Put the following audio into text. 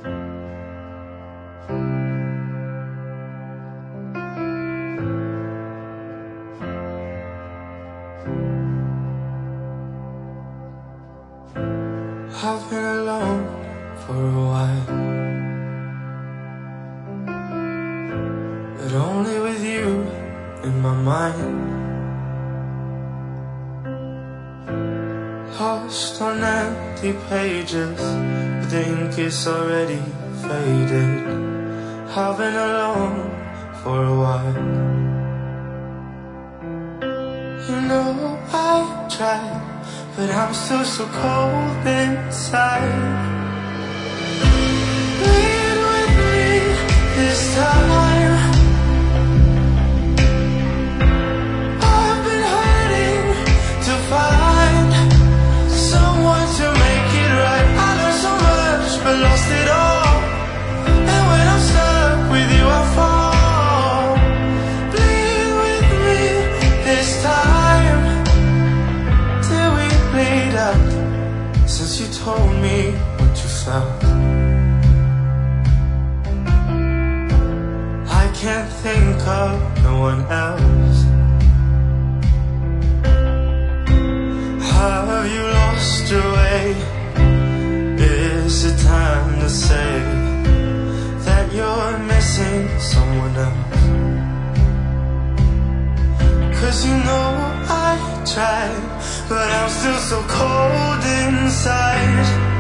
I've been alone for a while, but only with you in my mind. Lost on empty pages, but the ink is already faded. I've been alone for a while. You know I tried, but I'm still so cold inside. Bleed with me this time. I've been hurting to find someone to make it right. I learned so much but lost it all, and when I'm stuck with you I fall. Bleed with me this time, till we bleed out, since you told me what you felt. I can't think of no one else. Have you lost your way? Is it time to say that you're missing someone else? 'Cause you know I tried, but I'm still so cold inside.